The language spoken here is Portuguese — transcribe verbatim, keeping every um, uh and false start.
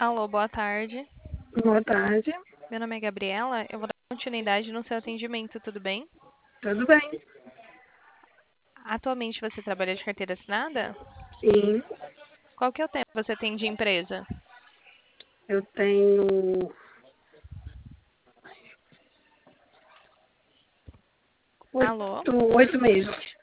Alô, boa tarde. Boa tarde. Meu nome é Gabriela. Eu vou dar continuidade no seu atendimento, tudo bem? Tudo bem? Atualmente você trabalha de carteira assinada? Sim, Qual que é o tempo que você tem de empresa? eu tenho Alô? oito, oito meses.